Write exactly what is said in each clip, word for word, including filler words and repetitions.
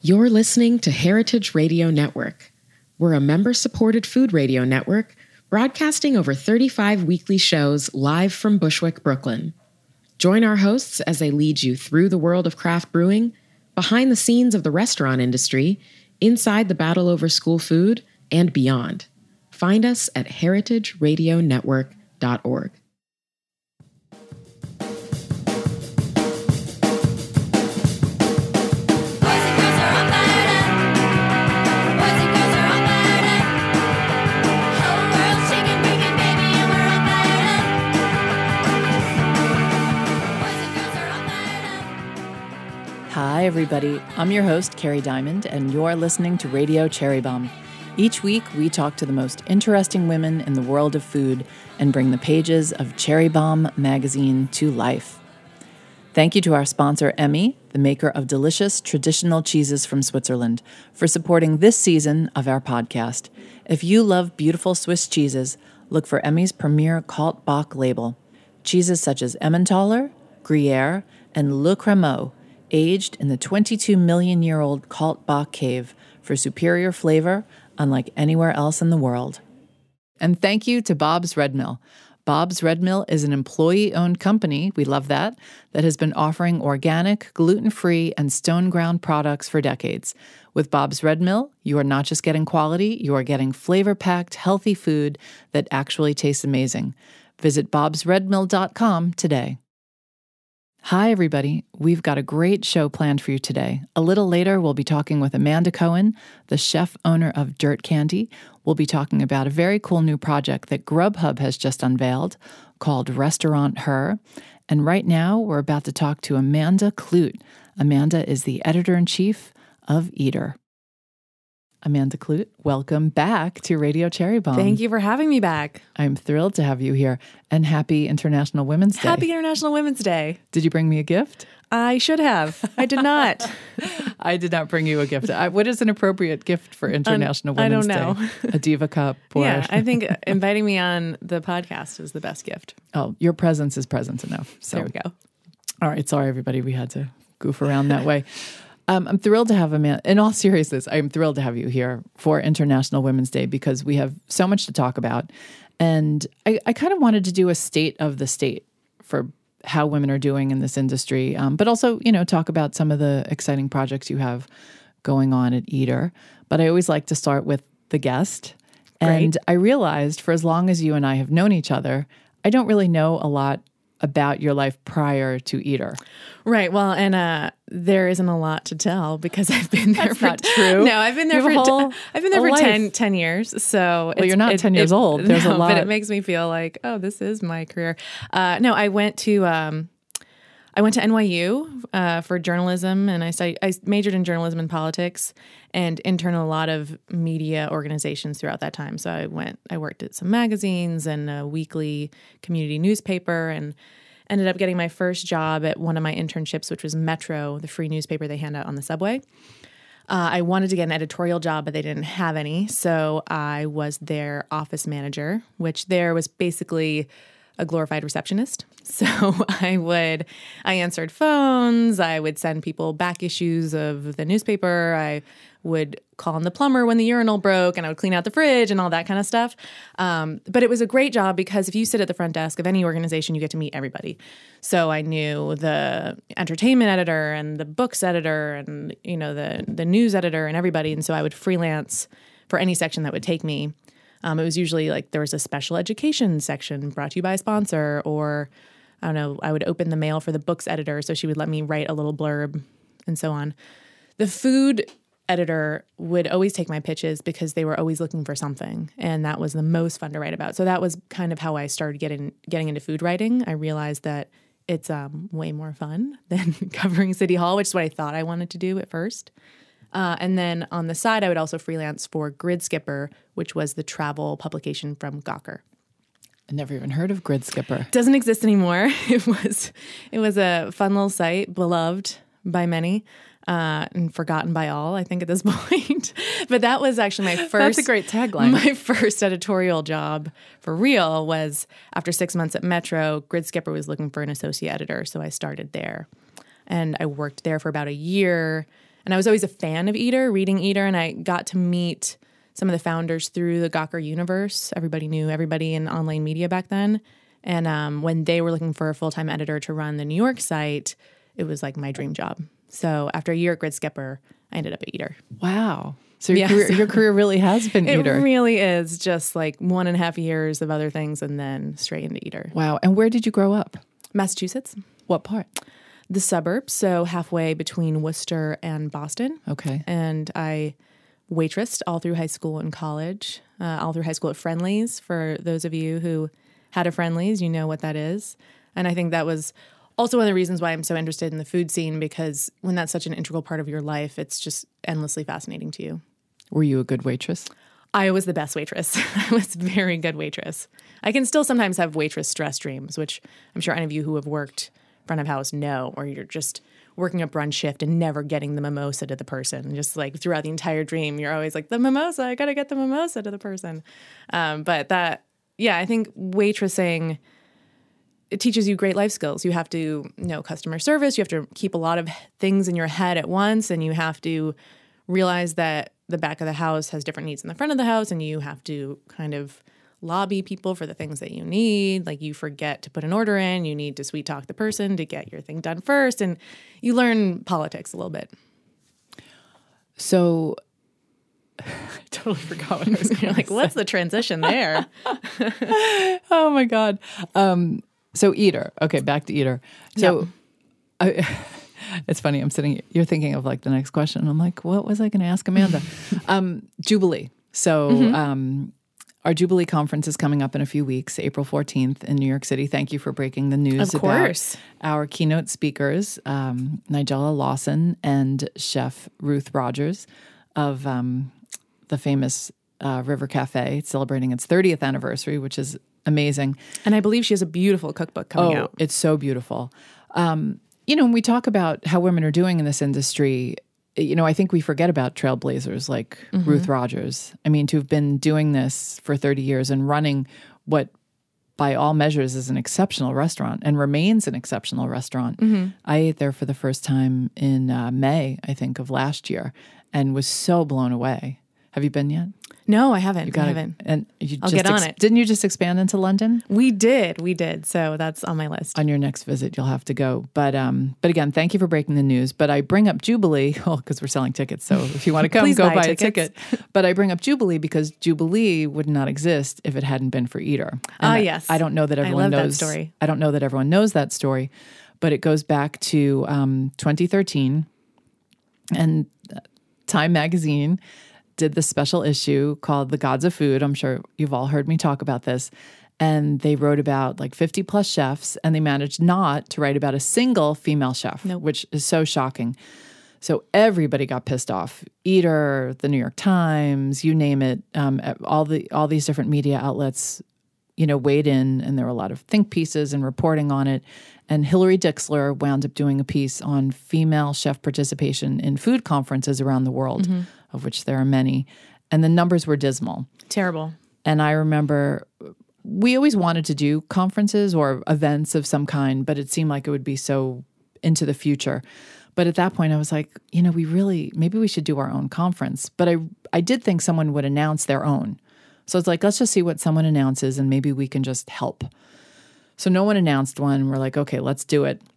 You're listening to Heritage Radio Network. We're a member-supported food radio network broadcasting over thirty-five weekly shows live from Bushwick, Brooklyn. Join our hosts as they lead you through the world of craft brewing, behind the scenes of the restaurant industry, inside the battle over school food, and beyond. Find us at heritage radio network dot org. Hi, everybody. I'm your host, Carrie Diamond, and you're listening to Radio Cherry Bombe. Each week, we talk to the most interesting women in the world of food and bring the pages of Cherry Bombe magazine to life. Thank you to our sponsor, Emmy, the maker of delicious traditional cheeses from Switzerland, for supporting this season of our podcast. If you love beautiful Swiss cheeses, look for Emmy's premier Kaltbach label. Cheeses such as Emmentaler, Gruyere, and Le Cremeux, aged in the twenty-two million year old Kaltbach cave for superior flavor unlike anywhere else in the world. And thank you to Bob's Red Mill. Bob's Red Mill is an employee-owned company, we love that, that has been offering organic, gluten-free, and stone-ground products for decades. With Bob's Red Mill, you are not just getting quality, you are getting flavor-packed, healthy food that actually tastes amazing. Visit bobs red mill dot com today. Hi, everybody. We've got a great show planned for you today. A little later, we'll be talking with Amanda Cohen, the chef owner of Dirt Candy. We'll be talking about a very cool new project that Grubhub has just unveiled called Restaurant Her. And right now, we're about to talk to Amanda Kludt. Amanda is the editor-in-chief of Eater. Amanda Kludt, welcome back to Radio Cherry Bombe. Thank you for having me back. I'm thrilled to have you here, and happy International Women's Day. Happy International Women's Day. Did you bring me a gift? I should have. I did not. I did not bring you a gift. I, what is an appropriate gift for International um, Women's I don't Day? know. A Diva cup? Or... Yeah, I think inviting me on the podcast is the best gift. Oh, your presence is present enough. So. There we go. All right. Sorry, everybody. We had to goof around that way. Um, I'm thrilled to have Amanda. In all seriousness, I'm thrilled to have you here for International Women's Day because we have so much to talk about. And I, I kind of wanted to do a state of the state for how women are doing in this industry, um, but also, you know, talk about some of the exciting projects you have going on at Eater. But I always like to start with the guest. Great. And I realized for as long as you and I have known each other, I don't really know a lot about your life prior to Eater. Right. Well, and uh, there isn't a lot to tell because I've been there That's for not true. No, I've been there You for have a whole- t- I've been there a for life. ten, ten years. So Well, you're not it, ten years it, old. There's no, a lot. But it makes me feel like, oh, this is my career. Uh, no, I went to um, I went to N Y U uh, for journalism, and I studied, I majored in journalism and politics, and interned a lot of media organizations throughout that time. So I went, I worked at some magazines and a weekly community newspaper, and ended up getting my first job at one of my internships, which was Metro, the free newspaper they hand out on the subway. Uh, I wanted to get an editorial job, but they didn't have any, so I was their office manager, which there was basically a glorified receptionist. So I would, I answered phones, I would send people back issues of the newspaper, I would call in the plumber when the urinal broke, and I would clean out the fridge and all that kind of stuff. Um, but it was a great job because if you sit at the front desk of any organization, you get to meet everybody. So I knew the entertainment editor and the books editor and, you know, the the news editor and everybody. And so I would freelance for any section that would take me. Um, it was usually like there was a special education section brought to you by a sponsor, or I don't know, I would open the mail for the books editor, so she would let me write a little blurb and so on. The food editor would always take my pitches because they were always looking for something, and that was the most fun to write about. So that was kind of how I started getting getting into food writing. I realized that it's um, way more fun than covering City Hall, which is what I thought I wanted to do at first. Uh, and then on the side, I would also freelance for Grid Skipper, which was the travel publication from Gawker. I never even heard of Grid Skipper. Doesn't exist anymore. It was it was a fun little site, beloved by many, uh, and forgotten by all, I think, at this point. But that was actually my first. That's a great tagline. My first editorial job for real was after six months at Metro. Grid Skipper was looking for an associate editor, so I started there, and I worked there for about a year. And I was always a fan of Eater, reading Eater, and I got to meet some of the founders through the Gawker universe. Everybody knew everybody in online media back then. And um, when they were looking for a full-time editor to run the New York site, it was like my dream job. So after a year at Grid Skipper, I ended up at Eater. Wow. So your, Yeah, career, so your career really has been it Eater. It really is just like one and a half years of other things and then straight into Eater. Wow. And where did you grow up? Massachusetts. What part? The suburbs, so halfway between Worcester and Boston. Okay. And I waitressed all through high school and college, uh, all through high school at Friendly's. For those of you who had a Friendly's, you know what that is. And I think that was also one of the reasons why I'm so interested in the food scene, because when that's such an integral part of your life, it's just endlessly fascinating to you. Were you a good waitress? I was the best waitress. I was a very good waitress. I can still sometimes have waitress stress dreams, which I'm sure any of you who have worked front of house know, or you're just working a brunch shift and never getting the mimosa to the person. Just like throughout the entire dream, you're always like, the mimosa, I got to get the mimosa to the person. Um, but that, yeah, I think waitressing, it teaches you great life skills. You have to know customer service. You have to keep a lot of things in your head at once, and you have to realize that the back of the house has different needs than the front of the house, and you have to kind of lobby people for the things that you need. Like, you forget to put an order in, you need to sweet talk the person to get your thing done first, and you learn politics a little bit. So I totally forgot what I was going to You're like, what's the transition there? Oh my God. Um, so Eater. Okay, back to Eater. So Yep. I, it's funny. I'm sitting, you're thinking of like the next question. I'm like, what was I going to ask Amanda? um, Jubilee. So mm-hmm. um, our Jubilee conference is coming up in a few weeks, April fourteenth in New York City. Thank you for breaking the news of course. about our keynote speakers, um, Nigella Lawson and Chef Ruth Rogers of um, the famous uh, River Cafe, celebrating its thirtieth anniversary, which is amazing. And I believe she has a beautiful cookbook coming oh, out. It's so beautiful. Um, you know, when we talk about how women are doing in this industry, you know, I think we forget about trailblazers like mm-hmm. Ruth Rogers. I mean, to have been doing this for thirty years and running what by all measures is an exceptional restaurant and remains an exceptional restaurant. Mm-hmm. I ate there for the first time in uh, May, I think, of last year, and was so blown away. Have you been yet? No, I haven't. You gotta, I haven't. And you I'll just get on ex- it. Didn't you just expand into London? We did. We did. So that's on my list. On your next visit, you'll have to go. But um, but again, thank you for breaking the news. But I bring up Jubilee, well, because we're selling tickets. So if you want to come, go buy, buy a ticket. But I bring up Jubilee because Jubilee would not exist if it hadn't been for Eater. Ah, uh, yes. I don't know that everyone I love knows that story. I don't know that everyone knows that story, but it goes back to um, twenty thirteen, and Time Magazine did this special issue called The Gods of Food. I'm sure you've all heard me talk about this. And they wrote about like fifty plus chefs, and they managed not to write about a single female chef, nope. which is so shocking. So everybody got pissed off. Eater, the New York Times, you name it. Um, all the all these different media outlets, you know, weighed in, and there were a lot of think pieces and reporting on it. And Hillary Dixler wound up doing a piece on female chef participation in food conferences around the world, mm-hmm. of which there are many. And the numbers were dismal. Terrible. And I remember we always wanted to do conferences or events of some kind, but it seemed like it would be so into the future. But at that point, I was like, you know, we really, maybe we should do our own conference. But I, I did think someone would announce their own. So it's like, let's just see what someone announces and maybe we can just help. So no one announced one. We're like, okay, let's do it.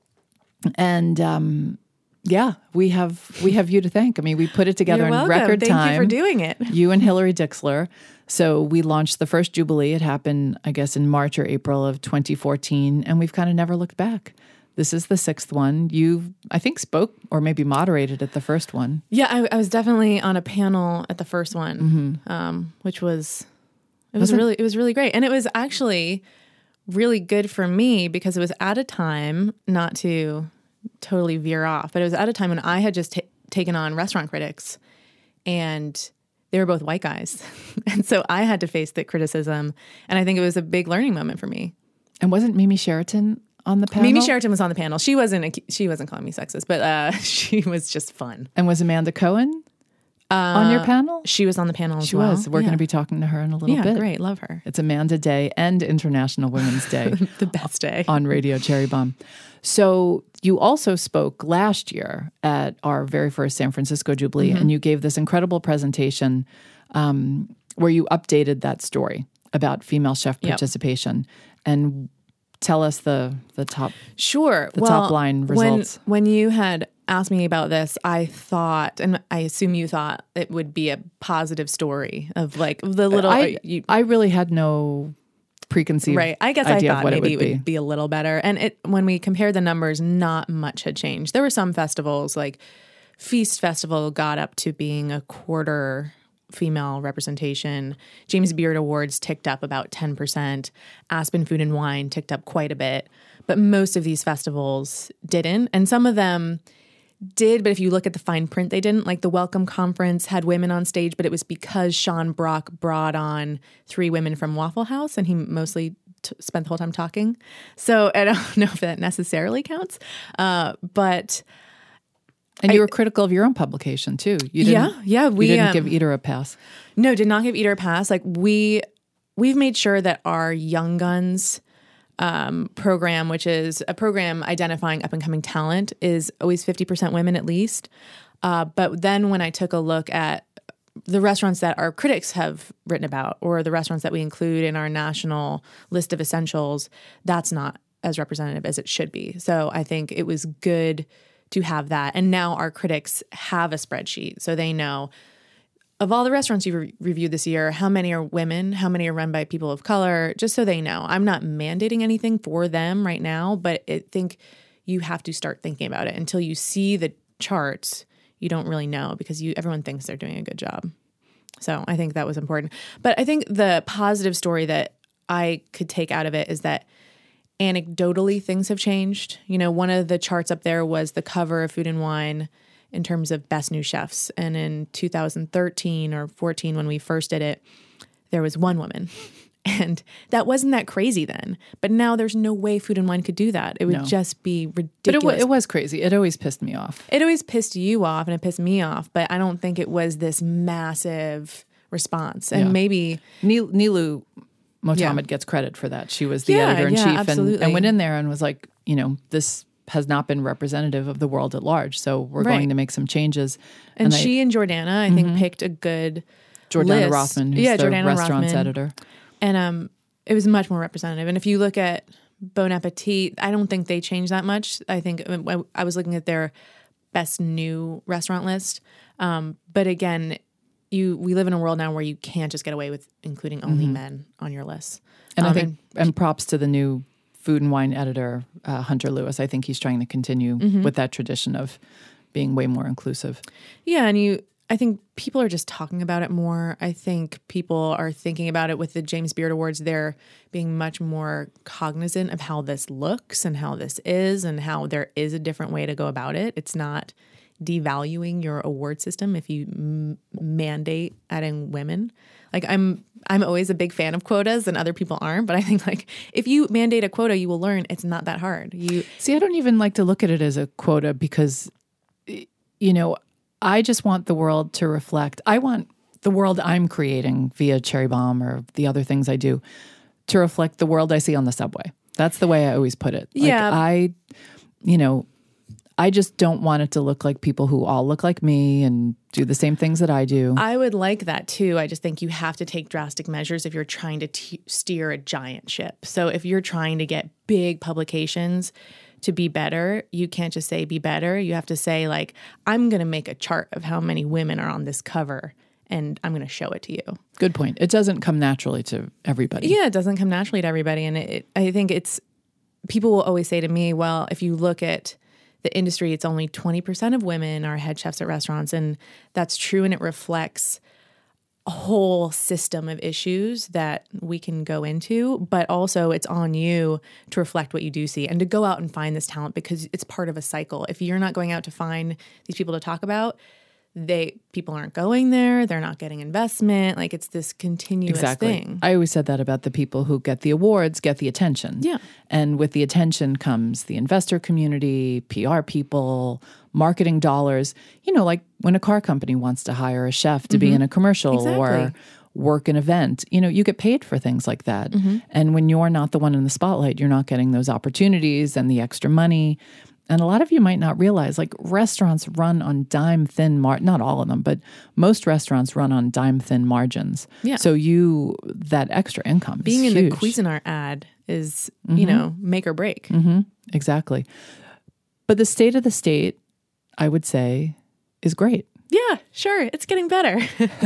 And um, yeah, we have we have you to thank. I mean, we put it together You're in welcome. record Thank time. Thank you for doing it. You and Hillary Dixler. So we launched the first Jubilee. It happened, I guess, in March or April of twenty fourteen, and we've kind of never looked back. This is the sixth one. You, I think, spoke or maybe moderated at the first one. Yeah, I, I was definitely on a panel at the first one, mm-hmm. um, which was it was, was really it was really great, and it was actually really good for me because it was at a time, not to totally veer off, but it was at a time when I had just t- taken on restaurant critics, and they were both white guys, and so I had to face the criticism, and I think it was a big learning moment for me. And wasn't Mimi Sheraton on the panel? Mimi Sheraton was on the panel. She wasn't a, she wasn't calling me sexist, but uh, she was just fun. And was Amanda Cohen? on your panel? She was on the panel as She well. was. We're yeah. going to be talking to her in a little yeah, bit. great. Love her. It's Amanda Day and International Women's Day. The best day. On Radio Cherry Bomb. So you also spoke last year at our very first San Francisco Jubilee, mm-hmm. and you gave this incredible presentation um, where you updated that story about female chef participation. Yep. And tell us the the top sure the well, top line results. When, when you had asked me about this, I thought, and I assume you thought it would be a positive story of like the little. I, uh, you, I really had no preconceived right. I guess idea I thought of what maybe it would, it would be. be a little better. And it when we compared the numbers, not much had changed. There were some festivals like Feast Festival got up to being a quarter female representation. James Beard Awards ticked up about ten percent. Aspen Food and Wine ticked up quite a bit. But most of these festivals didn't. And some of them did, but if you look at the fine print, they didn't. Like the Welcome Conference had women on stage, but it was because Sean Brock brought on three women from Waffle House, and he mostly t- spent the whole time talking. So I don't know if that necessarily counts. Uh, but... And you I, were critical of your own publication too. You didn't, yeah, yeah. We you didn't um, give Eater a pass. No, did not give Eater a pass. Like we, we've made sure that our Young Guns um, program, which is a program identifying up and coming talent, is always fifty percent women at least. Uh, but then when I took a look at the restaurants that our critics have written about, or the restaurants that we include in our national list of essentials, that's not as representative as it should be. So I think it was good to have that. And now our critics have a spreadsheet, so they know of all the restaurants you've re- reviewed this year, how many are women, how many are run by people of color, just so they know. I'm not mandating anything for them right now, but I think you have to start thinking about it. Until you see the charts, you don't really know, because you everyone thinks they're doing a good job. So I think that was important. But I think the positive story that I could take out of it is that anecdotally things have changed. You know, one of the charts up there was the cover of Food and Wine in terms of best new chefs. And in two thousand thirteen or fourteen, when we first did it, there was one woman. And that wasn't that crazy then. But now there's no way Food and Wine could do that. It would no. just be ridiculous. But it, w- it was crazy. It always pissed me off. It always pissed you off, and it pissed me off. But I don't think it was this massive response. And yeah. maybe... Nil- Nilu Mohammed yeah. gets credit for that. She was the yeah, editor-in-chief yeah, and, and went in there and was like, you know, this has not been representative of the world at large, so we're right. going to make some changes. And, and she I, and Jordana, I mm-hmm. think, picked a good Jordana list. Rothman, who's yeah, the Jordana restaurants Rothman. editor. And um, it was much more representative. And if you look at Bon Appetit, I don't think they changed that much. I think I, I was looking at their best new restaurant list. Um, but again, you we live in a world now where you can't just get away with including only mm-hmm. men on your list. And um, I think, and, and props to the new Food and Wine editor, uh, Hunter Lewis. I think he's trying to continue mm-hmm. with that tradition of being way more inclusive. Yeah, and you, I think people are just talking about it more. I think people are thinking about it with the James Beard Awards. They're being much more cognizant of how this looks and how this is and how there is a different way to go about it. It's not devaluing your award system if you m- mandate adding women. Like I'm, I'm always a big fan of quotas, and other people aren't. But I think like if you mandate a quota, you will learn it's not that hard. You see, I don't even like to look at it as a quota because, you know, I just want the world to reflect. I want the world I'm creating via Cherry Bomb or the other things I do to reflect the world I see on the subway. That's the way I always put it. Like yeah, I, you know. I just don't want it to look like people who all look like me and do the same things that I do. I would like that too. I just think you have to take drastic measures if you're trying to t- steer a giant ship. So if you're trying to get big publications to be better, you can't just say be better. You have to say like, I'm going to make a chart of how many women are on this cover and I'm going to show it to you. Good point. It doesn't come naturally to everybody. Yeah, it doesn't come naturally to everybody. And it, it, I think it's, people will always say to me, well, if you look at the industry, it's only twenty percent of women are head chefs at restaurants. And that's true. And it reflects a whole system of issues that we can go into, but also it's on you to reflect what you do see and to go out and find this talent because it's part of a cycle. If you're not going out to find these people to talk about, they people aren't going there. They're not getting investment. Like it's this continuous Exactly. thing. I always said that about the people who get the awards, get the attention. Yeah. And with the attention comes the investor community, P R people, marketing dollars. You know, like when a car company wants to hire a chef to mm-hmm. be in a commercial exactly. or work an event, you know, you get paid for things like that. Mm-hmm. And when you're not the one in the spotlight, you're not getting those opportunities and the extra money. And a lot of you might not realize, like restaurants run on dime thin mar- not all of them, but most restaurants run on dime thin margins. Yeah. So you, that extra income Being is in huge. the Cuisinart ad is, mm-hmm. you know, make or break. Mm-hmm. Exactly. But the state of the state, I would say, is great. Yeah, sure. It's getting better. I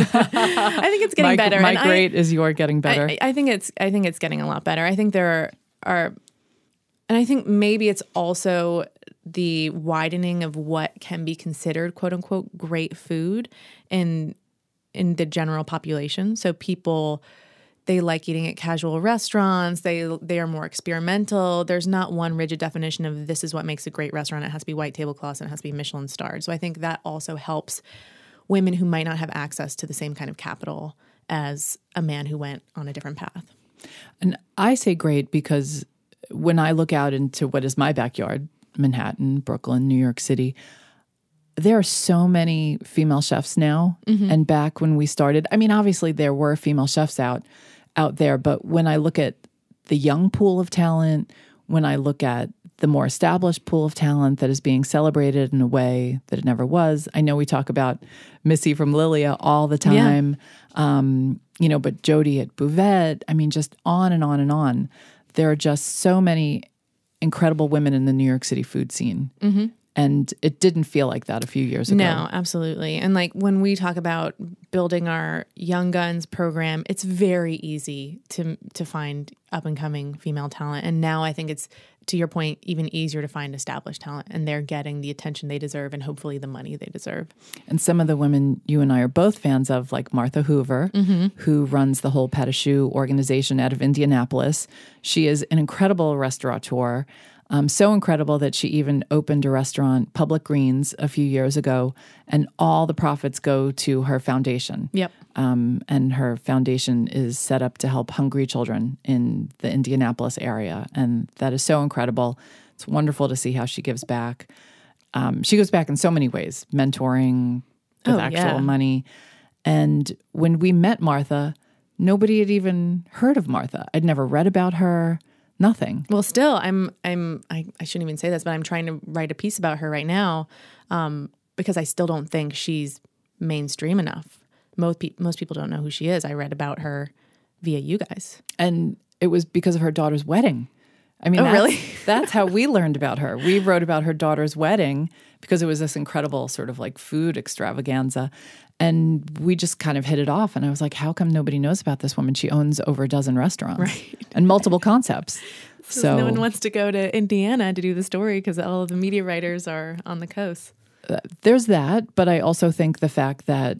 think it's getting my, better. My and great I, is your getting better. I, I think it's. I think it's getting a lot better. I think there are, are, and I think maybe it's also the widening of what can be considered "quote unquote" great food in in the general population. So people, they like eating at casual restaurants. They they are more experimental. There's not one rigid definition of this is what makes a great restaurant. It has to be white tablecloths and it has to be Michelin starred. So I think that also helps women who might not have access to the same kind of capital as a man who went on a different path. And I say great because when I look out into what is my backyard, Manhattan, Brooklyn, New York City, there are so many female chefs now. Mm-hmm. And back when we started, I mean, obviously there were female chefs out out there, but when I look at the young pool of talent, when I look at the more established pool of talent that is being celebrated in a way that it never was. I know we talk about Missy from Lilia all the time, yeah. um, you know, but Jody at Buvette, I mean, just on and on and on. There are just so many incredible women in the New York City food scene. Mm-hmm. And it didn't feel like that a few years ago. No, absolutely. And like when we talk about building our Young Guns program, it's very easy to to find up and coming female talent. And now I think it's, to your point, even easier to find established talent. And they're getting the attention they deserve and hopefully the money they deserve. And some of the women you and I are both fans of, like Martha Hoover, mm-hmm. who runs the whole Pas de Choux organization out of Indianapolis. She is an incredible restaurateur. Um, so incredible that she even opened a restaurant, Public Greens, a few years ago, and all the profits go to her foundation. Yep. Um, and her foundation is set up to help hungry children in the Indianapolis area. And that is so incredible. It's wonderful to see how she gives back. Um, she gives back in so many ways, mentoring with oh, actual yeah. money. And when we met Martha, nobody had even heard of Martha. I'd never read about her. Nothing. Well, still, I'm, I'm, I, I shouldn't even say this, but I'm trying to write a piece about her right now um, because I still don't think she's mainstream enough. Most, pe- most people don't know who she is. I read about her via you guys. And it was because of her daughter's wedding. I mean, oh, that's, really? That's how we learned about her. We wrote about her daughter's wedding because it was this incredible sort of like food extravaganza. And we just kind of hit it off. And I was like, how come nobody knows about this woman? She owns over a dozen restaurants right. and multiple concepts. So, so no one wants to go to Indiana to do the story because all of the media writers are on the coast. Uh, there's that. But I also think the fact that,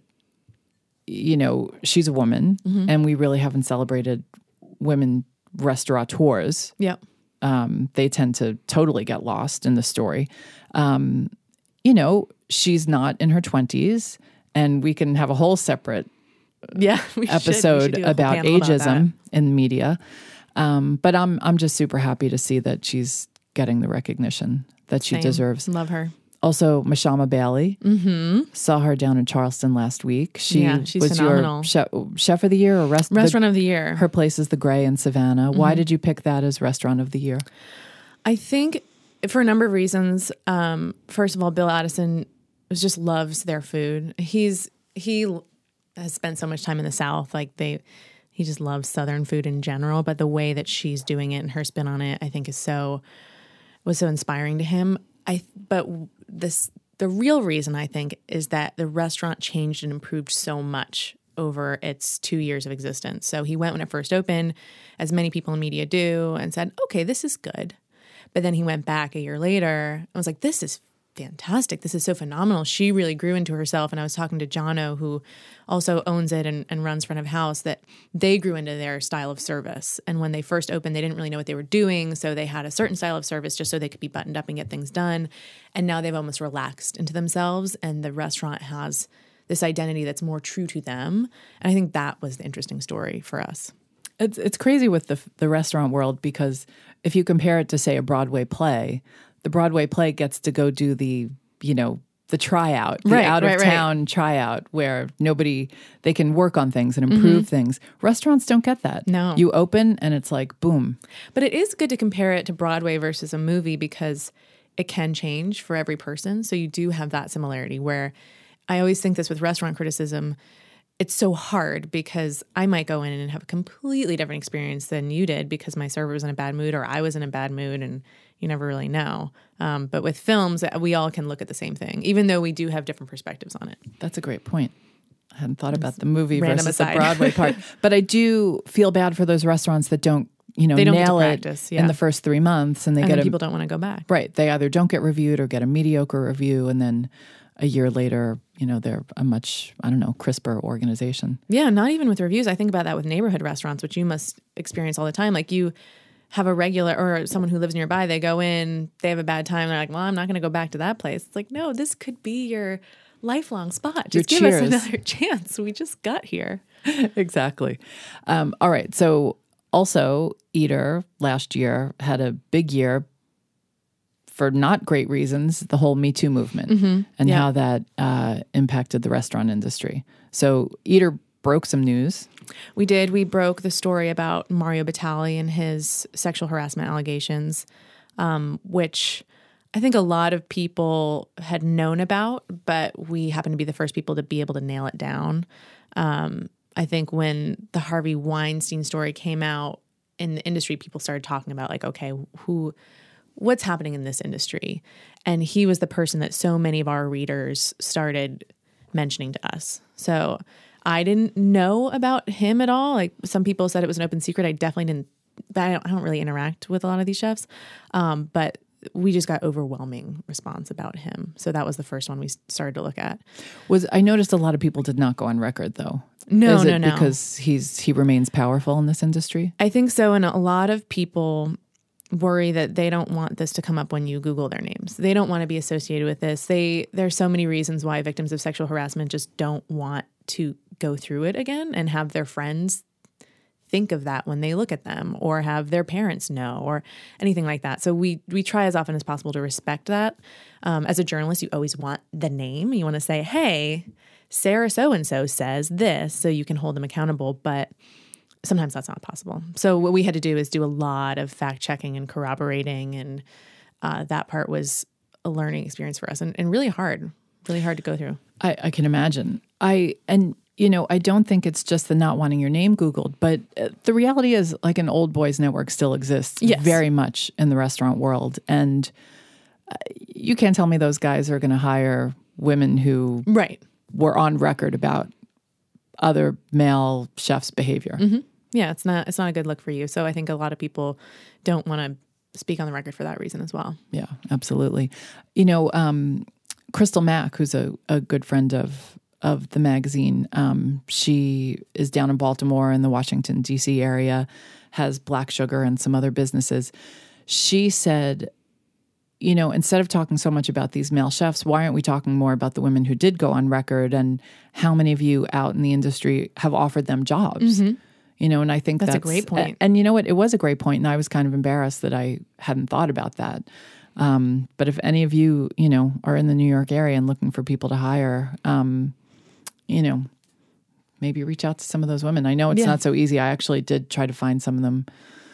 you know, she's a woman mm-hmm. and we really haven't celebrated women restaurateurs. Yep. Um, they tend to totally get lost in the story. Um, you know, she's not in her twenties. And we can have a whole separate yeah, episode about ageism about in media. Um, but I'm I'm just super happy to see that she's getting the recognition that she Same. deserves. Love her. Also, Mashama Bailey. Mm-hmm. Saw her down in Charleston last week. She yeah, she's was phenomenal. your chef, chef of the year or rest, restaurant the, of the year. Her place is the Gray in Savannah. Mm-hmm. Why did you pick that as restaurant of the year? I think for a number of reasons. Um, first of all, Bill Addison just loves their food. He's he has spent so much time in the South. Like they, he just loves Southern food in general. But the way that she's doing it and her spin on it, I think, is so was so inspiring to him. I but this the real reason I think is that the restaurant changed and improved so much over its two years of existence. So he went when it first opened, as many people in media do, and said, "Okay, this is good." But then he went back a year later and was like, "This is fantastic. This is so phenomenal. She really grew into herself. And I was talking to Jono, who also owns it and, and runs front of house, that they grew into their style of service. And when they first opened, they didn't really know what they were doing. So they had a certain style of service just so they could be buttoned up and get things done. And now they've almost relaxed into themselves. And the restaurant has this identity that's more true to them. And I think that was the interesting story for us. It's it's crazy with the the restaurant world, because if you compare it to, say, a Broadway play, the Broadway play gets to go do the, you know, the tryout, the right, out of right, town right. tryout where nobody, they can work on things and improve mm-hmm. things. Restaurants don't get that. No. You open and it's like, boom. But it is good to compare it to Broadway versus a movie, because it can change for every person. So you do have that similarity where I always think this with restaurant criticism. It's so hard because I might go in and have a completely different experience than you did because my server was in a bad mood or I was in a bad mood, and you never really know. Um, but with films, we all can look at the same thing, even though we do have different perspectives on it. That's a great point. I hadn't thought about the movie Random versus aside. the Broadway part. But I do feel bad for those restaurants that don't, you know, They don't nail get to it practice, yeah. in the first three months. And they And get then a, people don't want to go back. Right. They either don't get reviewed or get a mediocre review. And then a year later, you know, they're a much, I don't know, crisper organization. Yeah, not even with reviews. I think about that with neighborhood restaurants, which you must experience all the time. Like you have a regular or someone who lives nearby, they go in, they have a bad time. They're like, well, I'm not going to go back to that place. It's like, no, this could be your lifelong spot. Just Your give cheers. us another chance. We just got here. Exactly. Um, all right. So also, Eater last year had a big year for not great reasons, the whole Me Too movement Mm-hmm. and Yeah. how that uh, impacted the restaurant industry. So Eater broke some news. We did. We broke the story about Mario Batali and his sexual harassment allegations, um, which I think a lot of people had known about, but we happened to be the first people to be able to nail it down. Um, I think when the Harvey Weinstein story came out in the industry, people started talking about like, okay, who, what's happening in this industry? And he was the person that so many of our readers started mentioning to us. So I didn't know about him at all. Like some people said it was an open secret. I definitely didn't, I don't, I don't really interact with a lot of these chefs. Um, but we just got overwhelming response about him. So that was the first one we started to look at. Was I noticed a lot of people did not go on record though. No, Is no, it no. because he's he remains powerful in this industry? I think so. And a lot of people worry that they don't want this to come up when you Google their names. They don't want to be associated with this. They there's so many reasons why victims of sexual harassment just don't want to go through it again and have their friends think of that when they look at them or have their parents know or anything like that. So we we try as often as possible to respect that. Um, as a journalist, you always want the name. You want to say, hey, Sarah so-and-so says this, so you can hold them accountable. But sometimes that's not possible. So what we had to do is do a lot of fact checking and corroborating. And uh, that part was a learning experience for us and, and really hard, really hard to go through. I, I can imagine. I and you know, I don't think it's just the not wanting your name Googled, but uh, the reality is like an old boys network still exists Yes. very much in the restaurant world. And uh, you can't tell me those guys are going to hire women who Right. were on record about other male chefs' behavior. Mm-hmm. Yeah, it's not it's not a good look for you. So I think a lot of people don't want to speak on the record for that reason as well. Yeah, absolutely. You know, um, Crystal Mack, who's a, a good friend of of the magazine, um, she is down in Baltimore in the Washington, D C area, has Black Sugar and some other businesses. She said, you know, instead of talking so much about these male chefs, why aren't we talking more about the women who did go on record and how many of you out in the industry have offered them jobs? Mm-hmm. You know, and I think That's that's, a great point. And, and you know what? It was a great point, and I was kind of embarrassed that I hadn't thought about that. Um, but if any of you, you know, are in the New York area and looking for people to hire, um, you know, maybe reach out to some of those women. I know it's Yeah. not so easy. I actually did try to find some of them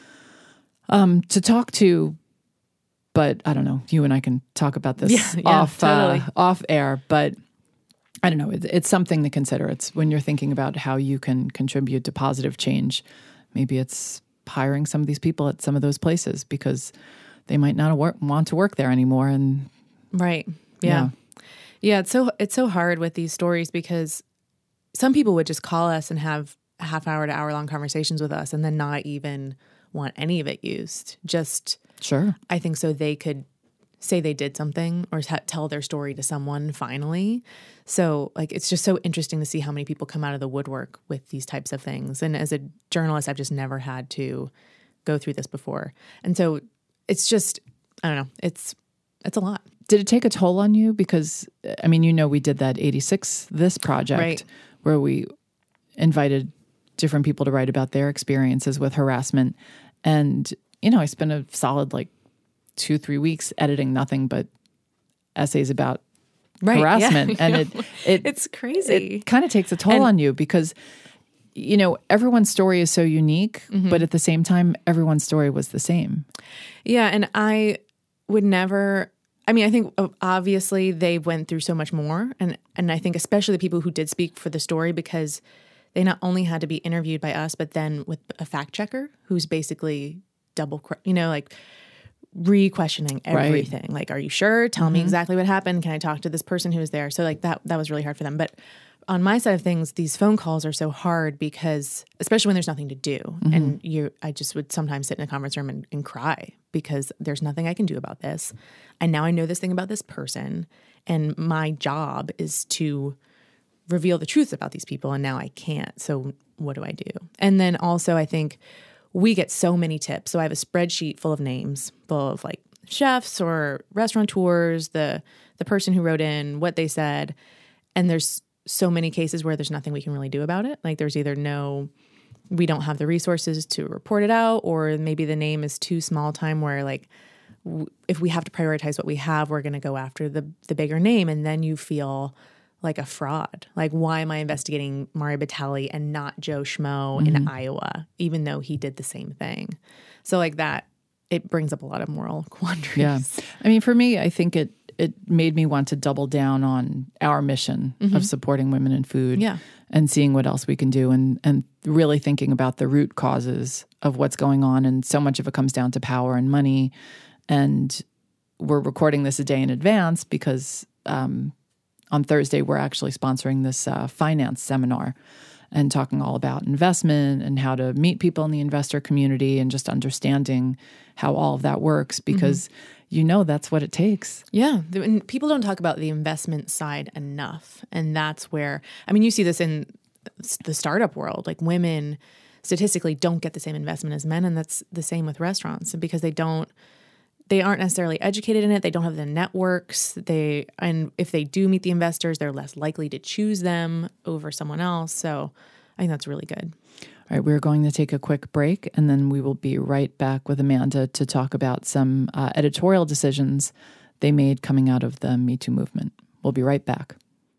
um, to talk to, but I don't know. You and I can talk about this Yeah, yeah, off totally. uh, off air, but I don't know. It, it's something to consider. It's when you're thinking about how you can contribute to positive change. Maybe it's hiring some of these people at some of those places because they might not wor- want to work there anymore. And Right. Yeah. yeah. Yeah, it's so it's so hard with these stories because some people would just call us and have half hour to hour long conversations with us and then not even want any of it used. Just sure, I think so they could say they did something or t- tell their story to someone finally. So like, it's just so interesting to see how many people come out of the woodwork with these types of things. And as a journalist, I've just never had to go through this before. And so it's just, I don't know, it's, it's a lot. Did it take a toll on you? Because, I mean, you know, we did that eighty-six This project right. where we invited different people to write about their experiences with harassment. And, you know, I spent a solid like two, three weeks editing nothing but essays about right, harassment. Yeah. And it, it it's crazy. It kind of takes a toll and, on you because, you know, everyone's story is so unique, mm-hmm. but at the same time, everyone's story was the same. Yeah. And I would never, I mean, I think obviously they went through so much more. And, and I think especially the people who did speak for the story, because they not only had to be interviewed by us, but then with a fact checker who's basically double, you know, like re-questioning everything. Right. Like, are you sure? Tell mm-hmm. me exactly what happened. Can I talk to this person who was there? So like that, that was really hard for them. But on my side of things, these phone calls are so hard because, especially when there's nothing to do. Mm-hmm. And you, I just would sometimes sit in a conference room and, and cry because there's nothing I can do about this. And now I know this thing about this person. And my job is to reveal the truth about these people. And now I can't. So what do I do? And then also I think we get so many tips. So I have a spreadsheet full of names, full of like chefs or restaurateurs, the the person who wrote in, what they said. And there's so many cases where there's nothing we can really do about it. Like there's either no, we don't have the resources to report it out, or maybe the name is too small time where like, w- if we have to prioritize what we have, we're going to go after the the bigger name. And then you feel like a fraud. Like, why am I investigating Mario Batali and not Joe Schmo mm-hmm. in Iowa, even though he did the same thing? So like that, it brings up a lot of moral quandaries. Yeah. I mean, for me, I think it it made me want to double down on our mission mm-hmm. of supporting women in food yeah. and seeing what else we can do and, and really thinking about the root causes of what's going on. And so much of it comes down to power and money. And we're recording this a day in advance because um, on Thursday, we're actually sponsoring this uh, finance seminar and talking all about investment and how to meet people in the investor community and just understanding how all of that works because mm-hmm. you know that's what it takes. Yeah. And people don't talk about the investment side enough. And that's where, I mean, you see this in the startup world. Like women statistically don't get the same investment as men. And that's the same with restaurants because they don't, they aren't necessarily educated in it. They don't have the networks. They, and if they do meet the investors, they're less likely to choose them over someone else. So I think that's really good. All right, we're going to take a quick break, and then we will be right back with Amanda to talk about some uh, editorial decisions they made coming out of the Me Too movement. We'll be right back.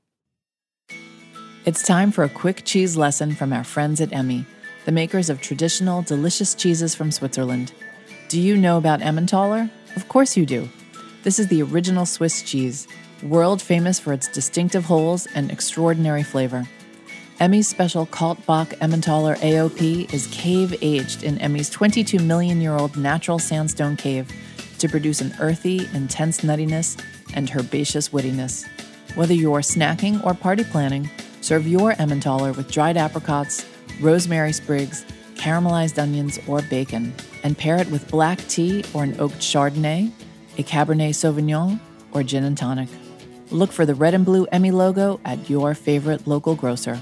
It's time for a quick cheese lesson from our friends at Emmy, the makers of traditional, delicious cheeses from Switzerland. Do you know about Emmentaler? Of course you do. This is the original Swiss cheese, world famous for its distinctive holes and extraordinary flavor. Emmy's special Kaltbach Emmentaler A O P is cave-aged in Emmy's twenty-two million year old natural sandstone cave to produce an earthy, intense nuttiness and herbaceous wittiness. Whether you're snacking or party planning, serve your Emmentaler with dried apricots, rosemary sprigs, caramelized onions, or bacon, and pair it with black tea or an oaked Chardonnay, a Cabernet Sauvignon, or gin and tonic. Look for the red and blue Emmy logo at your favorite local grocer.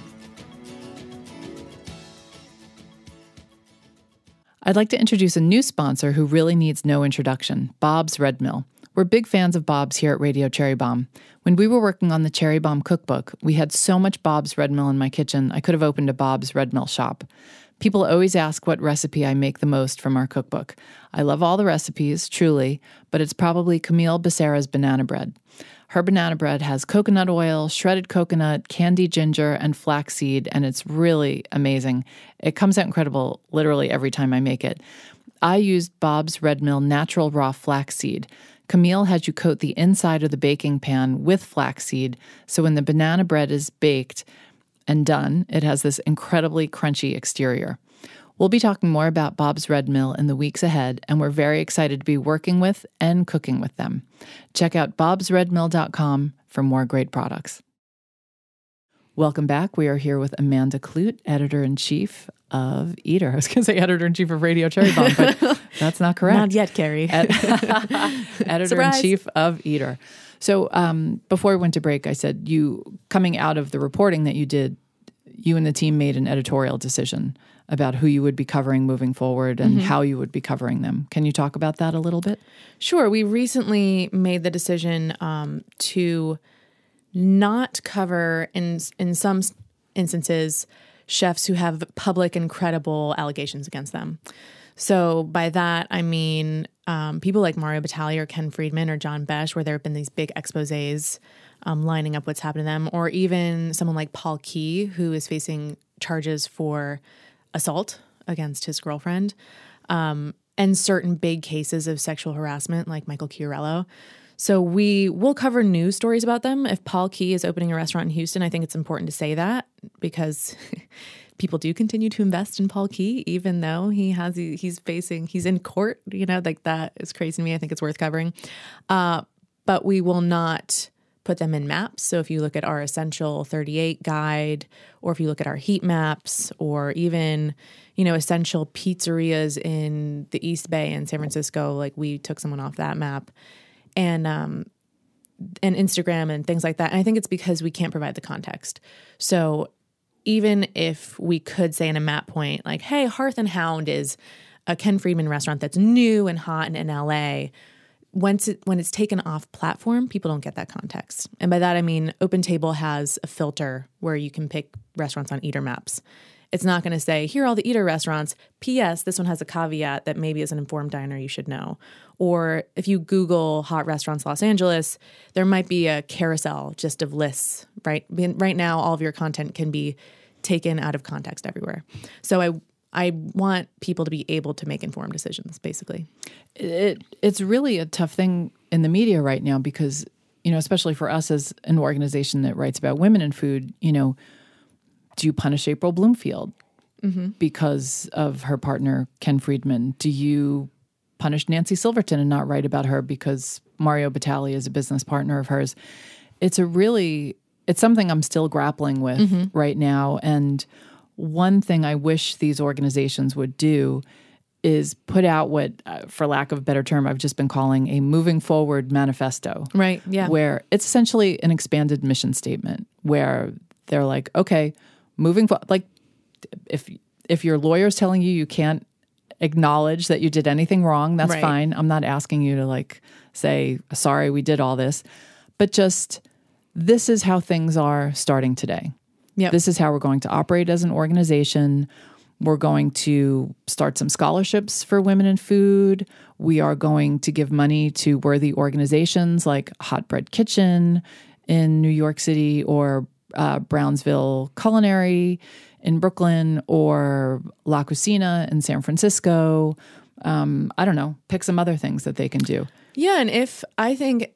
I'd like to introduce a new sponsor who really needs no introduction, Bob's Red Mill. We're big fans of Bob's here at Radio Cherry Bomb. When we were working on the Cherry Bomb cookbook, we had so much Bob's Red Mill in my kitchen, I could have opened a Bob's Red Mill shop. People always ask what recipe I make the most from our cookbook. I love all the recipes, truly, but it's probably Camille Becerra's banana bread. Her banana bread has coconut oil, shredded coconut, candied ginger, and flaxseed, and it's really amazing. It comes out incredible literally every time I make it. I used Bob's Red Mill natural raw flaxseed. Camille has you coat the inside of the baking pan with flaxseed, so when the banana bread is baked and done, it has this incredibly crunchy exterior. We'll be talking more about Bob's Red Mill in the weeks ahead, and we're very excited to be working with and cooking with them. Check out bobs red mill dot com for more great products. Welcome back. We are here with Amanda Kludt, editor-in-chief of Eater. I was going to say editor-in-chief of Radio Cherry Bombe, but that's not correct. Not yet, Carrie. Ed- editor-in-chief of Eater. So um, before we went to break, I said you, coming out of the reporting that you did, you and the team made an editorial decision about who you would be covering moving forward and mm-hmm. how you would be covering them. Can you talk about that a little bit? Sure. We recently made the decision um, to not cover, in in some instances, chefs who have public and credible allegations against them. So by that, I mean um, people like Mario Batali or Ken Friedman or John Besh, where there have been these big exposés um, lining up what's happened to them, or even someone like Paul Key, who is facing charges for assault against his girlfriend, um, and certain big cases of sexual harassment like Michael Chiarello. So we will cover news stories about them. If Paul Key is opening a restaurant in Houston, I think it's important to say that because people do continue to invest in Paul Key, even though he has he's facing he's in court. You know, like that is crazy to me. I think it's worth covering. Uh, but we will not put them in maps. So if you look at our Essential thirty-eight guide, or if you look at our heat maps, or even, you know, essential pizzerias in the East Bay in San Francisco, like we took someone off that map. And um, and Instagram and things like that. And I think it's because we can't provide the context. So even if we could say in a map point, like, hey, Hearth and Hound is a Ken Friedman restaurant that's new and hot and in L A, once it, when it's taken off platform, people don't get that context. And by that, I mean, OpenTable has a filter where you can pick restaurants on Eater Maps. It's not going to say, here are all the Eater restaurants. P S this one has a caveat that maybe as an informed diner you should know. Or if you Google hot restaurants Los Angeles, there might be a carousel just of lists, right? Right now, all of your content can be taken out of context everywhere. So I I want people to be able to make informed decisions, basically. It It's really a tough thing in the media right now because, you know, especially for us as an organization that writes about women in food, you know, do you punish April Bloomfield mm-hmm. because of her partner, Ken Friedman? Do you punish Nancy Silverton and not write about her because Mario Batali is a business partner of hers? It's a really, it's something I'm still grappling with mm-hmm. right now. And one thing I wish these organizations would do is put out what, uh, for lack of a better term, I've just been calling a moving forward manifesto. Right, yeah. Where it's essentially an expanded mission statement where they're like, okay, moving forward, like if if your lawyer's telling you you can't acknowledge that you did anything wrong, that's right. Fine. I'm not asking you to like say, sorry, we did all this. But just, this is how things are starting today. Yep. This is how we're going to operate as an organization. We're going to start some scholarships for women in food. We are going to give money to worthy organizations like Hot Bread Kitchen in New York City, or Uh, Brownsville Culinary in Brooklyn, or La Cucina in San Francisco. Um, I don't know, pick some other things that they can do. Yeah, and if I think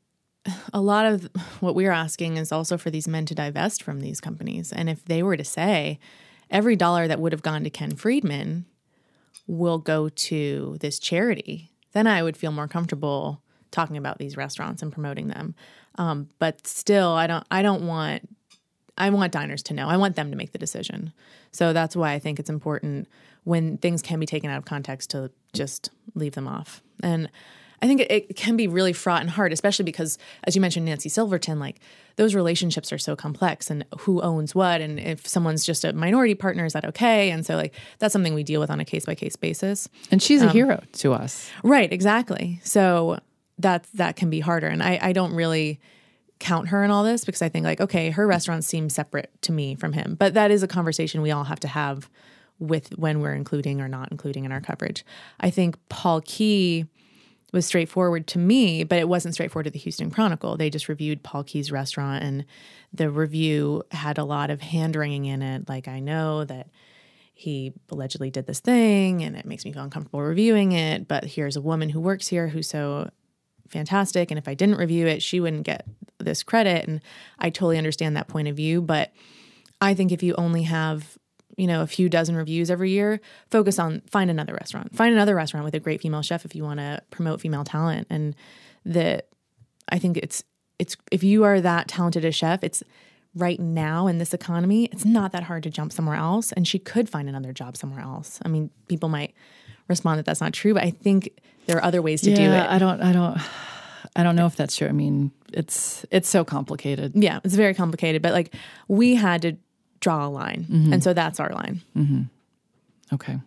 a lot of what we're asking is also for these men to divest from these companies. And if they were to say every dollar that would have gone to Ken Friedman will go to this charity, then I would feel more comfortable talking about these restaurants and promoting them. Um, but still, I don't. I don't want. I want diners to know. I want them to make the decision. So that's why I think it's important when things can be taken out of context to just leave them off. And I think it, it can be really fraught and hard, especially because, as you mentioned, Nancy Silverton, like those relationships are so complex, and who owns what, and if someone's just a minority partner, is that okay? And so, like, that's something we deal with on a case by case basis. And she's a um, hero to us, right? Exactly. So that that can be harder, and I, I don't really count her in all this because I think like, okay, her restaurant seems separate to me from him, but that is a conversation we all have to have with when we're including or not including in our coverage. I think Paul Key was straightforward to me, but it wasn't straightforward to the Houston Chronicle. They just reviewed Paul Key's restaurant, and the review had a lot of hand-wringing in it. Like, I know that he allegedly did this thing, and it makes me feel uncomfortable reviewing it, but here's a woman who works here who's so fantastic, and if I didn't review it, she wouldn't get this credit. And I totally understand that point of view, but I think if you only have, you know, a few dozen reviews every year, focus on, find another restaurant. Find another restaurant with a great female chef if you want to promote female talent. And the, I think it's, it's, if you are that talented a chef, it's right now in this economy, it's not that hard to jump somewhere else. And she could find another job somewhere else. I mean, people might respond that that's not true, but I think there are other ways to yeah, do it. I don't, I don't, I don't know if that's true. I mean, it's, it's so complicated. Yeah, it's very complicated, but like we had to draw a line. Mm-hmm. And so that's our line. Mm-hmm. Okay.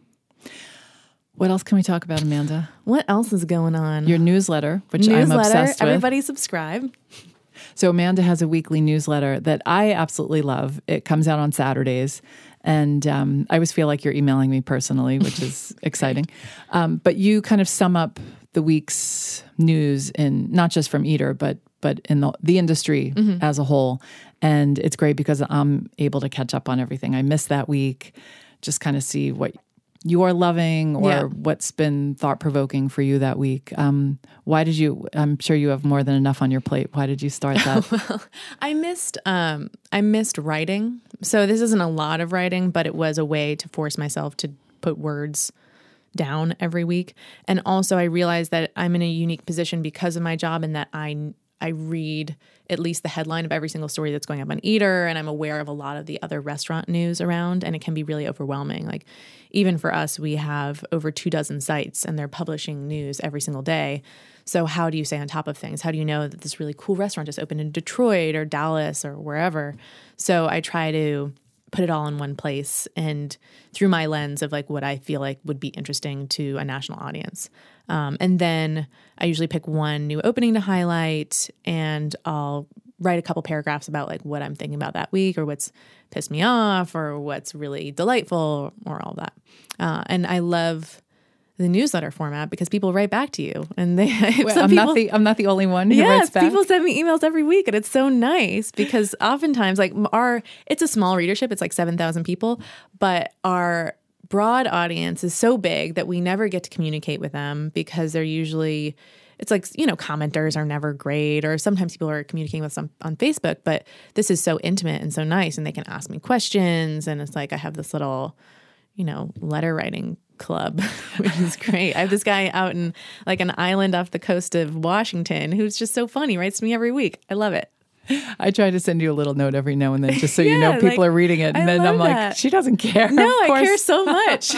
What else can we talk about, Amanda? What else is going on? Your newsletter, which newsletter, I'm obsessed with. Everybody subscribe. So Amanda has a weekly newsletter that I absolutely love. It comes out on Saturdays. And um, I always feel like you're emailing me personally, which is exciting. Um, but you kind of sum up the week's news in not just from Eater, but but in the, the industry mm-hmm. as a whole. And it's great because I'm able to catch up on everything. I missed that week, just kind of see what you're loving or yeah. what's been thought-provoking for you that week. Um, why did you, I'm sure you have more than enough on your plate. Why did you start that? Well, I missed, um, I missed writing. So this isn't a lot of writing, but it was a way to force myself to put words down every week. And also I realized that I'm in a unique position because of my job and that I I read at least the headline of every single story that's going up on Eater, and I'm aware of a lot of the other restaurant news around, and it can be really overwhelming. Like even for us, we have over two dozen sites and they're publishing news every single day. So how do you stay on top of things? How do you know that this really cool restaurant just opened in Detroit or Dallas or wherever? So I try to put it all in one place and through my lens of like what I feel like would be interesting to a national audience. Um, and then I usually pick one new opening to highlight and I'll write a couple paragraphs about like what I'm thinking about that week or what's pissed me off or what's really delightful or all that. Uh, and I love the newsletter format because people write back to you and they, well, some I'm people, not the, I'm not the only one who yes, writes back. People send me emails every week and it's so nice because oftentimes like our, it's a small readership. It's like seven thousand people, but our broad audience is so big that we never get to communicate with them because they're usually, it's like, you know, commenters are never great or sometimes people are communicating with some on Facebook, but this is so intimate and so nice and they can ask me questions and it's like I have this little, you know, letter writing club, which is great. I have this guy out in like an island off the coast of Washington who's just so funny, writes to me every week. I love it. I try to send you a little note every now and then just so yeah, you know people like, are reading it. And I then I'm like, that. she doesn't care. No, of I care so much.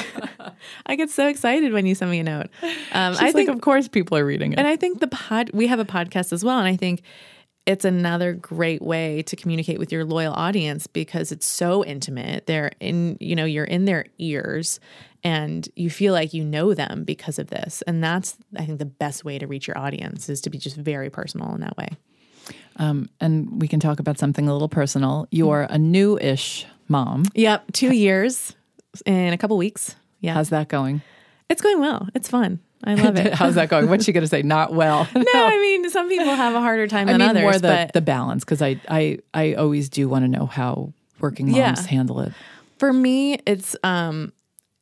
I get so excited when you send me a note. Um, She's I think, like, of course people are reading it. And I think the pod, we have a podcast as well. And I think it's another great way to communicate with your loyal audience because it's so intimate. They're in, you know, you're in their ears and you feel like you know them because of this. And that's, I think, the best way to reach your audience is to be just very personal in that way. Um, and we can talk about something a little personal. You're a new-ish mom. Yep. Two years in a couple weeks. Yeah. How's that going? It's going well. It's fun. I love it. How's that going? What's she going to say? Not well. no. no, I mean, some people have a harder time I than mean, others. more the, but the balance, because I, I, I always do want to know how working moms yeah. handle it. For me, it's, um,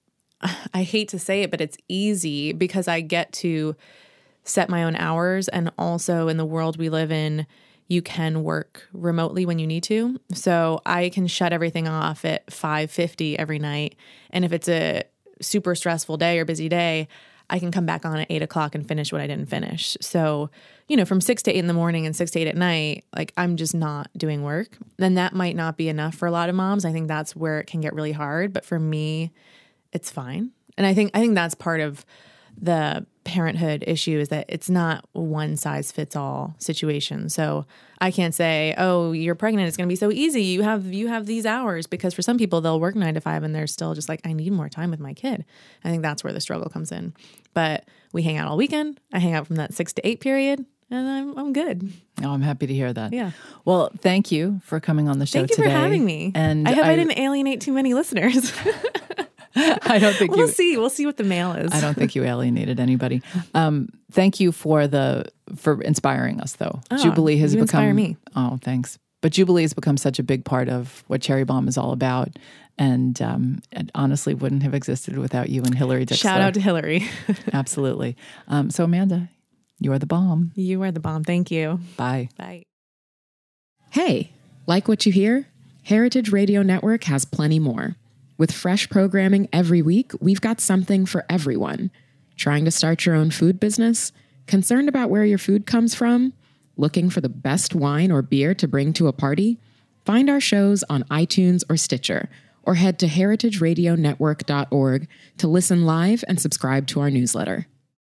I hate to say it, but it's easy because I get to set my own hours. And also in the world we live in, you can work remotely when you need to. So I can shut everything off at five fifty every night. And if it's a super stressful day or busy day, I can come back on at eight o'clock and finish what I didn't finish. So, you know, from six to eight in the morning and six to eight at night, like I'm just not doing work. And that might not be enough for a lot of moms. I think that's where it can get really hard. But for me, it's fine. And I think I think that's part of the parenthood issue is that it's not a one size fits all situation. So I can't say, oh, you're pregnant, it's going to be so easy. You have you have these hours, because for some people they'll work nine to five and they're still just like, I need more time with my kid. I think that's where the struggle comes in. But we hang out all weekend. I hang out from that six to eight period, and I'm I'm good. Oh, I'm happy to hear that. Yeah. Well, thank you for coming on the show today. Thank you today. for having me. And I hope I, I didn't alienate too many listeners. I don't think we'll you, see. We'll see what the mail is. I don't think you alienated anybody. Um, thank you for the for inspiring us, though. Oh, Jubilee has you become. inspire me. Oh, thanks. But Jubilee has become such a big part of what Cherry Bomb is all about, and um, it honestly wouldn't have existed without you and Hillary Dixler. Shout out to Hillary. Absolutely. Um, so Amanda, you are the bomb. You are the bomb. Thank you. Bye. Bye. Hey, like what you hear? Heritage Radio Network has plenty more. With fresh programming every week, we've got something for everyone. Trying to start your own food business? Concerned about where your food comes from? Looking for the best wine or beer to bring to a party? Find our shows on iTunes or Stitcher, or head to heritage radio network dot org to listen live and subscribe to our newsletter.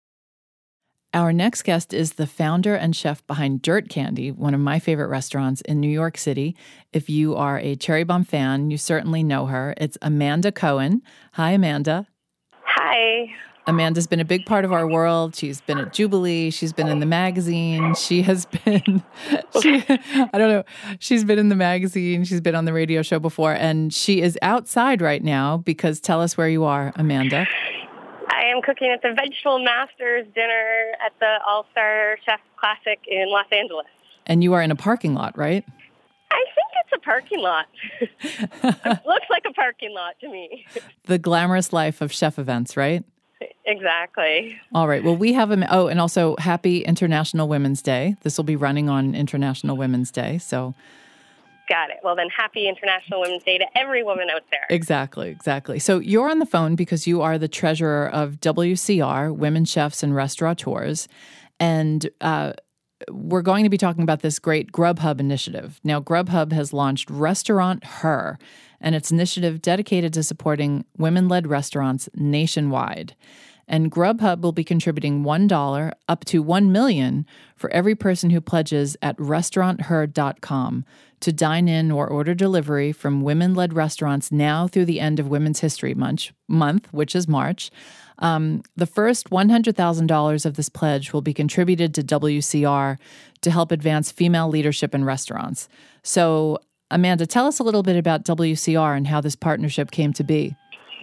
Our next guest is the founder and chef behind Dirt Candy, one of my favorite restaurants in New York City. If you are a Cherry Bomb fan, you certainly know her. It's Amanda Cohen. Hi, Amanda. Hi. Amanda's been a big part of our world. She's been at Jubilee. She's been in the magazine. She has been, she, I don't know, she's been in the magazine. She's been on the radio show before, and she is outside right now because tell us where you are, Amanda. I am cooking at the Vegetable Masters dinner at the All-Star Chef Classic in Los Angeles. And you are in a parking lot, right? I think it's a parking lot. It looks like a parking lot to me. The glamorous life of chef events, right? Exactly. All right. Well, we have a, oh, and also happy International Women's Day. This will be running on International Women's Day, so. Got it. Well, then happy International Women's Day to every woman out there. Exactly, exactly. So you're on the phone because you are the treasurer of W C R, Women Chefs and Restaurateurs, and uh, we're going to be talking about this great Grubhub initiative. Now, Grubhub has launched Restaurant Her, and it's an initiative dedicated to supporting women-led restaurants nationwide. And Grubhub will be contributing one dollar up to one million dollars for every person who pledges at restaurant her dot com to dine in or order delivery from women-led restaurants now through the end of Women's History Month, month which is March. Um, the first one hundred thousand dollars of this pledge will be contributed to W C R to help advance female leadership in restaurants. So, Amanda, tell us a little bit about W C R and how this partnership came to be.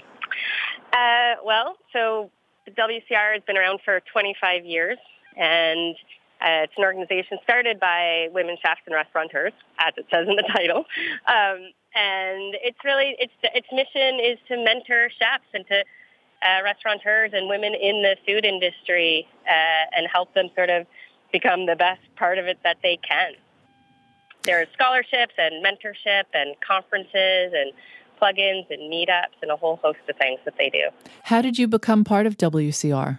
Uh, well, so the W C R has been around for twenty-five years, and uh, it's an organization started by women chefs and restaurateurs, as it says in the title. Um, and it's really, its its mission is to mentor chefs and to uh, restaurateurs and women in the food industry uh, and help them sort of become the best part of it that they can. There are scholarships and mentorship and conferences and plugins and meetups and a whole host of things that they do. How did you become part of W C R?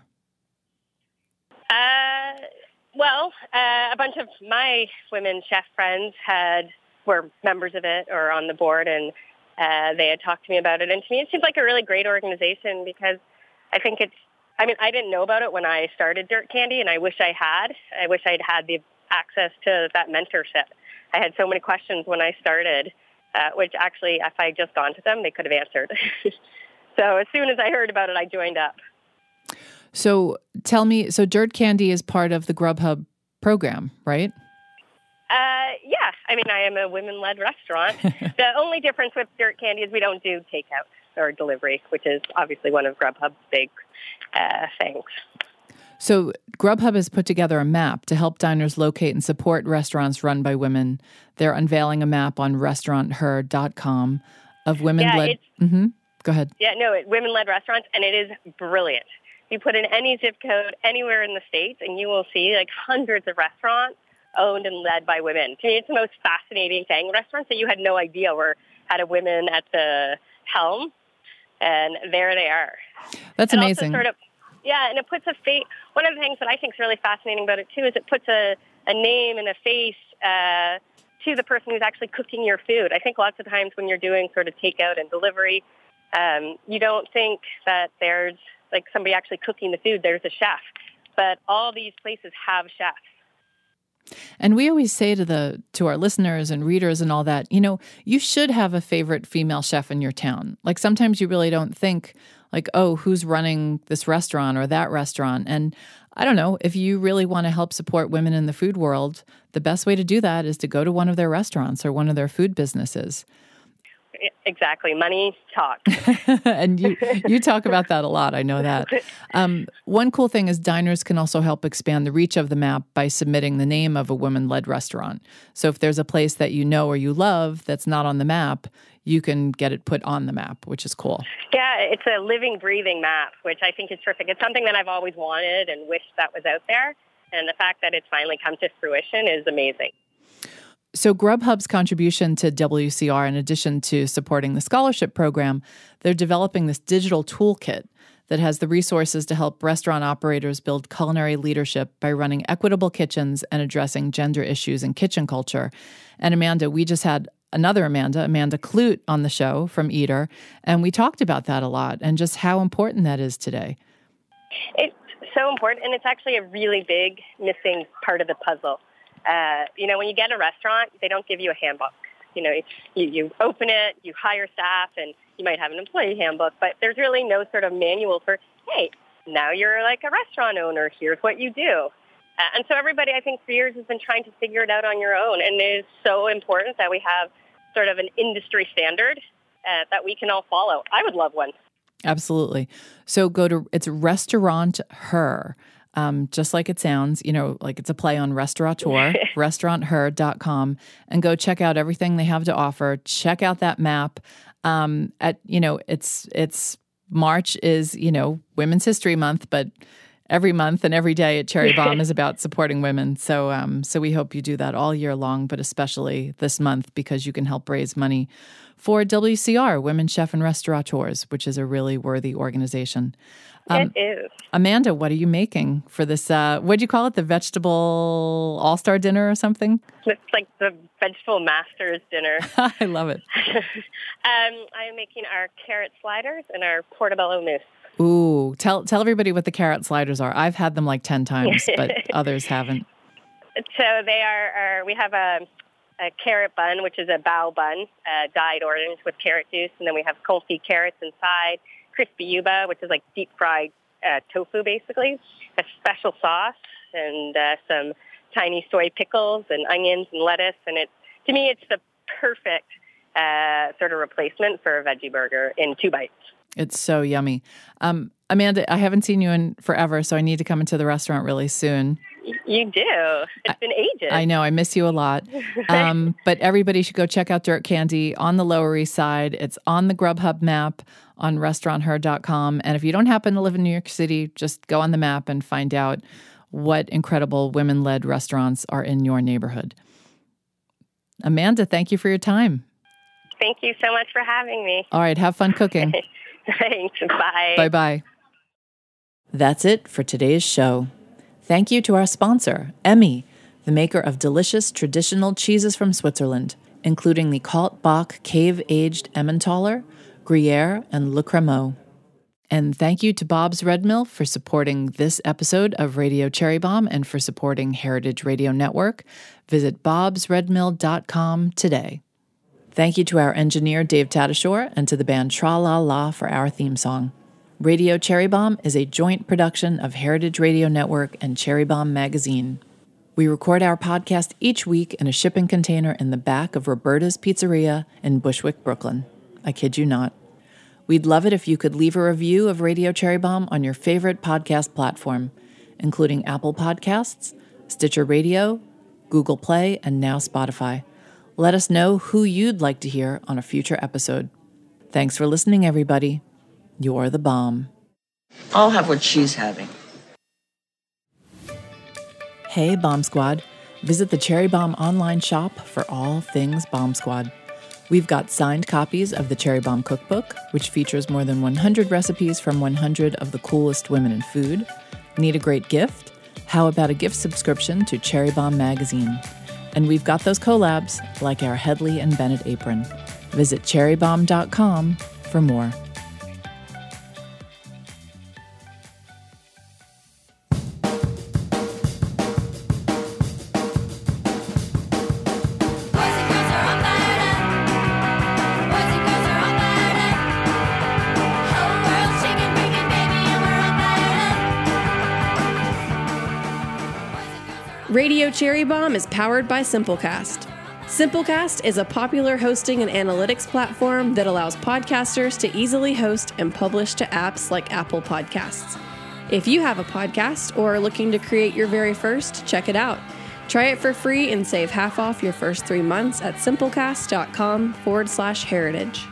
Uh, well, uh, a bunch of my women chef friends had were members of it or on the board, and uh, they had talked to me about it. And to me, it seems like a really great organization because I think it's, I mean, I didn't know about it when I started Dirt Candy, and I wish I had. I wish I'd had the access to that mentorship. I had so many questions when I started, uh, which actually, if I had just gone to them, they could have answered. So as soon as I heard about it, I joined up. So tell me, so Dirt Candy is part of the Grubhub program, right? Uh, yeah. I mean, I am a women-led restaurant. The only difference with Dirt Candy is we don't do takeout or delivery, which is obviously one of Grubhub's big uh, things. So Grubhub has put together a map to help diners locate and support restaurants run by women. They're unveiling a map on restaurant her dot com of women-led... Yeah, it's, mm-hmm. Go ahead. Yeah, no, it, women-led restaurants, and it is brilliant. You put in any zip code anywhere in the States, and you will see like hundreds of restaurants owned and led by women. To me, it's the most fascinating thing. Restaurants that you had no idea were had a women at the helm, and there they are. That's and amazing. Also sort of, yeah, and it puts a face. One of the things that I think is really fascinating about it too is it puts a, a name and a face uh, to the person who's actually cooking your food. I think lots of times when you're doing sort of takeout and delivery, um, you don't think that there's like somebody actually cooking the food. There's a chef, but all these places have chefs. And we always say to the to our listeners and readers and all that, you know, you should have a favorite female chef in your town. Like sometimes you really don't think like, oh, who's running this restaurant or that restaurant? And I don't know, if you really want to help support women in the food world, the best way to do that is to go to one of their restaurants or one of their food businesses. Exactly. Money talks. And you, you talk about that a lot. I know that. Um, one cool thing is diners can also help expand the reach of the map by submitting the name of a women-led restaurant. So if there's a place that you know or you love that's not on the map, you can get it put on the map, which is cool. Yeah, it's a living, breathing map, which I think is terrific. It's something that I've always wanted and wished that was out there. And the fact that it's finally come to fruition is amazing. So Grubhub's contribution to W C R, in addition to supporting the scholarship program, they're developing this digital toolkit that has the resources to help restaurant operators build culinary leadership by running equitable kitchens and addressing gender issues in kitchen culture. And Amanda, we just had another Amanda, Amanda Clute, on the show from Eater, and we talked about that a lot and just how important that is today. It's so important, and it's actually a really big missing part of the puzzle. Uh, you know, when you get a restaurant, they don't give you a handbook. You know, you, you open it, you hire staff, and you might have an employee handbook, but there's really no sort of manual for, hey, now you're like a restaurant owner, here's what you do. Uh, and so everybody, I think, for years has been trying to figure it out on your own, and it is so important that we have sort of an industry standard uh, that we can all follow. I would love one. Absolutely. So go to, it's Restaurant Her. Um, just like it sounds, you know, like it's a play on restaurateur, restaurant her dot com, and go check out everything they have to offer. Check out that map. Um, at, you know, it's, it's March is, you know, Women's History Month, but every month and every day at Cherry Bomb is about supporting women. So, um, so we hope you do that all year long, but especially this month because you can help raise money for W C R, Women Chef and Restaurateurs, which is a really worthy organization. Um, it is. Amanda, what are you making for this? Uh, what do you call it? The vegetable all-star dinner or something? It's like the vegetable master's dinner. I love it. um, I am making our carrot sliders and our portobello mousse. Ooh, tell tell everybody what the carrot sliders are. I've had them like ten times, but others haven't. So they are, are we have a, a carrot bun, which is a bao bun, uh, dyed orange with carrot juice, and then we have confit carrots inside, crispy yuba, which is like deep fried uh, tofu, basically, a special sauce, and uh, some tiny soy pickles and onions and lettuce. And it, to me, it's the perfect uh, sort of replacement for a veggie burger in two bites. It's so yummy. Um, Amanda, I haven't seen you in forever, so I need to come into the restaurant really soon. You do. It's been ages. I know. I miss you a lot. Um, but everybody should go check out Dirt Candy on the Lower East Side. It's on the Grubhub map on restaurant her dot com. And if you don't happen to live in New York City, just go on the map and find out what incredible women-led restaurants are in your neighborhood. Amanda, thank you for your time. Thank you so much for having me. All right. Have fun cooking. Thanks. Bye. Bye-bye. That's it for today's show. Thank you to our sponsor, Emmy, the maker of delicious traditional cheeses from Switzerland, including the Kaltbach Cave-Aged Emmentaler, Gruyere, and Le Cremeux. And thank you to Bob's Red Mill for supporting this episode of Radio Cherry Bomb and for supporting Heritage Radio Network. Visit bobs red mill dot com today. Thank you to our engineer, Dave Tadashore, and to the band Tra La La for our theme song. Radio Cherry Bomb is a joint production of Heritage Radio Network and Cherry Bomb Magazine. We record our podcast each week in a shipping container in the back of Roberta's Pizzeria in Bushwick, Brooklyn. I kid you not. We'd love it if you could leave a review of Radio Cherry Bomb on your favorite podcast platform, including Apple Podcasts, Stitcher Radio, Google Play, and now Spotify. Let us know who you'd like to hear on a future episode. Thanks for listening, everybody. You're the bomb. I'll have what she's having. Hey, Bomb Squad. Visit the Cherry Bomb online shop for all things Bomb Squad. We've got signed copies of the Cherry Bomb Cookbook, which features more than one hundred recipes from one hundred of the coolest women in food. Need a great gift? How about a gift subscription to Cherry Bomb Magazine? And we've got those collabs, like our Headley and Bennett apron. Visit cherry bomb dot com for more. Radio Cherry Bomb is powered by Simplecast. Simplecast is a popular hosting and analytics platform that allows podcasters to easily host and publish to apps like Apple Podcasts. If you have a podcast or are looking to create your very first, check it out. Try it for free and save half off your first three months at simplecast dot com forward slash heritage.